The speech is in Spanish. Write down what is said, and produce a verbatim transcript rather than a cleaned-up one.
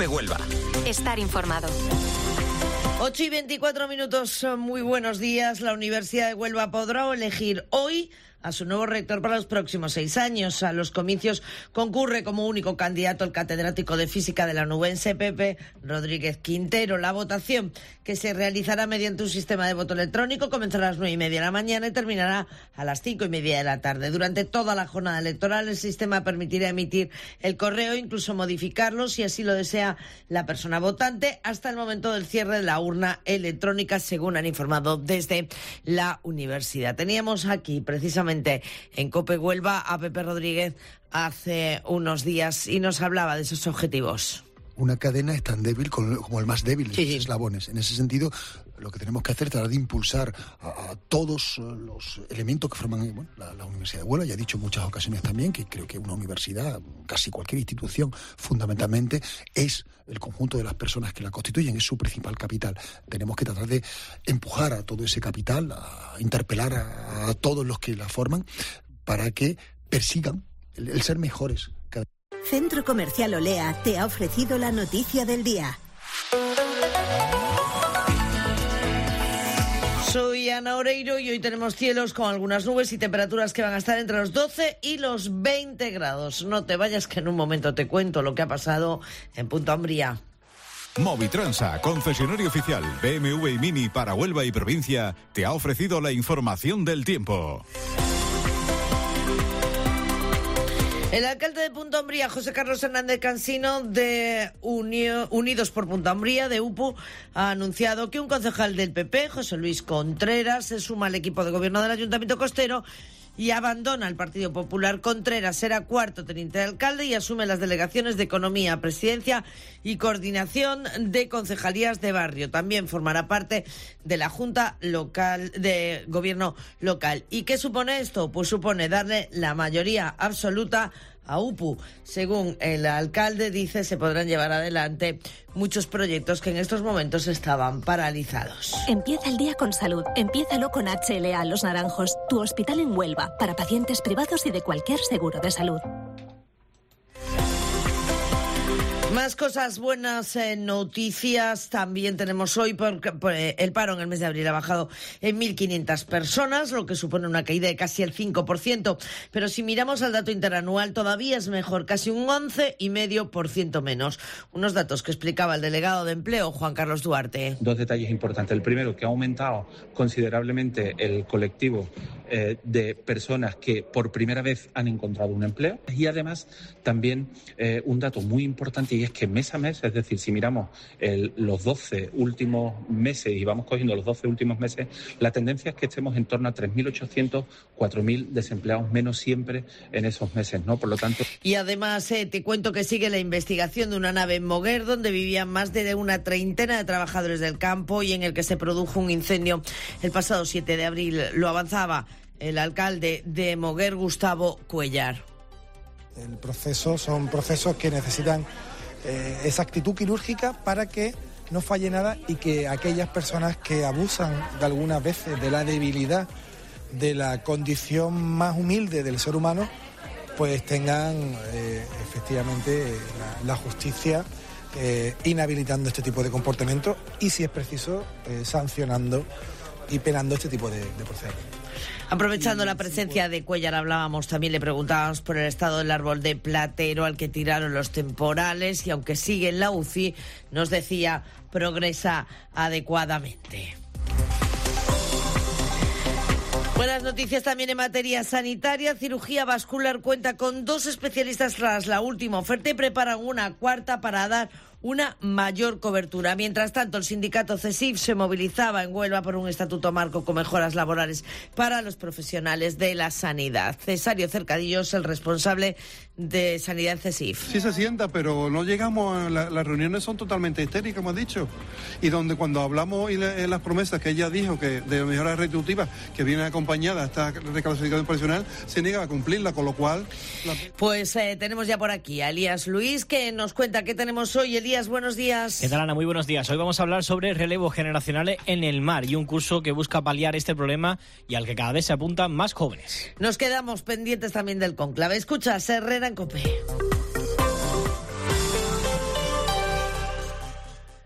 COPE Huelva. Estar informado. ocho y veinticuatro minutos, muy buenos días. La Universidad de Huelva podrá elegir hoy a su nuevo rector para los próximos seis años. A los comicios concurre como único candidato el catedrático de Física de la Nubense, Pepe Rodríguez Quintero. La votación, que se realizará mediante un sistema de voto electrónico, comenzará a las nueve y media de la mañana y terminará a las cinco y media de la tarde. Durante toda la jornada electoral, el sistema permitirá emitir el correo, incluso modificarlo, si así lo desea la persona votante, hasta el momento del cierre de la urna electrónica, según han informado desde la universidad. Teníamos aquí, precisamente, en COPE Huelva a Pepe Rodríguez hace unos días y nos hablaba de esos objetivos. Una cadena es tan débil como el más débil de sí, los sí. eslabones. En ese sentido, lo que tenemos que hacer es tratar de impulsar a, a todos los elementos que forman bueno, la, la Universidad de Huelva. Ya he dicho en muchas ocasiones también que creo que una universidad, casi cualquier institución, fundamentalmente es el conjunto de las personas que la constituyen, es su principal capital. Tenemos que tratar de empujar a todo ese capital, a interpelar a, a todos los que la forman, para que persigan el, el ser mejores. Centro Comercial Olea te ha ofrecido la noticia del día. Soy Ana Oreiro y hoy tenemos cielos con algunas nubes y temperaturas que van a estar entre los doce y los veinte grados. No te vayas, que en un momento te cuento lo que ha pasado en Punta Umbría. Movitransa, concesionario oficial B M W y Mini para Huelva y provincia, te ha ofrecido la información del tiempo. El alcalde de Punta Umbría, José Carlos Hernández Cansino, de Unio, Unidos por Punta Umbría, de U P U, ha anunciado que un concejal del P P, José Luis Contreras, se suma al equipo de gobierno del Ayuntamiento Costero y abandona el Partido Popular. Contreras será cuarto teniente de alcalde y asume las delegaciones de Economía, Presidencia y Coordinación de Concejalías de Barrio. También formará parte de la Junta Local de Gobierno Local. ¿Y qué supone esto? Pues supone darle la mayoría absoluta a U P U. Según el alcalde, dice, se podrán llevar adelante muchos proyectos que en estos momentos estaban paralizados. Empieza el día con salud. Empiézalo con H L A Los Naranjos, tu hospital en Huelva, para pacientes privados y de cualquier seguro de salud. Más cosas buenas, eh, noticias también tenemos hoy, porque el paro en el mes de abril ha bajado en mil quinientas personas, lo que supone una caída de casi el cinco por ciento. Pero si miramos al dato interanual, todavía es mejor, casi un once coma cinco por ciento menos. Unos datos que explicaba el delegado de Empleo, Juan Carlos Duarte. Dos detalles importantes. El primero, que ha aumentado considerablemente el colectivo eh, de personas que por primera vez han encontrado un empleo. Y además, también eh, un dato muy importante, y es que mes a mes, es decir, si miramos el, los doce últimos meses y vamos cogiendo los doce últimos meses, la tendencia es que estemos en torno a tres mil ochocientos, cuatro mil desempleados menos siempre en esos meses, ¿no? Por lo tanto... Y además eh, te cuento que sigue la investigación de una nave en Moguer donde vivían más de una treintena de trabajadores del campo y en el que se produjo un incendio el pasado siete de abril. Lo avanzaba el alcalde de Moguer, Gustavo Cuellar. El proceso son procesos que necesitan eh, esa actitud quirúrgica para que no falle nada y que aquellas personas que abusan de algunas veces de la debilidad, de la condición más humilde del ser humano, pues tengan eh, efectivamente la, la justicia eh, inhabilitando este tipo de comportamientos y, si es preciso, eh, sancionando y penando este tipo de, de procedimientos. Aprovechando la presencia de Cuellar, hablábamos, también le preguntábamos por el estado del árbol de Platero al que tiraron los temporales y aunque sigue en la U C I, nos decía, progresa adecuadamente. Buenas noticias también en materia sanitaria. Cirugía vascular cuenta con dos especialistas tras la última oferta y preparan una cuarta para dar una mayor cobertura. Mientras tanto, el sindicato CESIF se movilizaba en Huelva por un estatuto marco con mejoras laborales para los profesionales de la sanidad. Cesario Cercadillo es el responsable de Sanidad CESIF. Sí se sienta, pero no llegamos a... La, las reuniones son totalmente histéricas, como has dicho. Y donde cuando hablamos y le, las promesas que ella dijo que de mejoras retributivas que viene acompañada a esta reclasificación profesional, se niega a cumplirla, con lo cual... La... Pues eh, tenemos ya por aquí a Elías Luis, que nos cuenta qué tenemos hoy. Elías, buenos días. ¿Qué tal, Ana? Muy buenos días. Hoy vamos a hablar sobre relevo generacional en el mar y un curso que busca paliar este problema y al que cada vez se apuntan más jóvenes. Nos quedamos pendientes también del cónclave. Escucha, Herrera en COPE.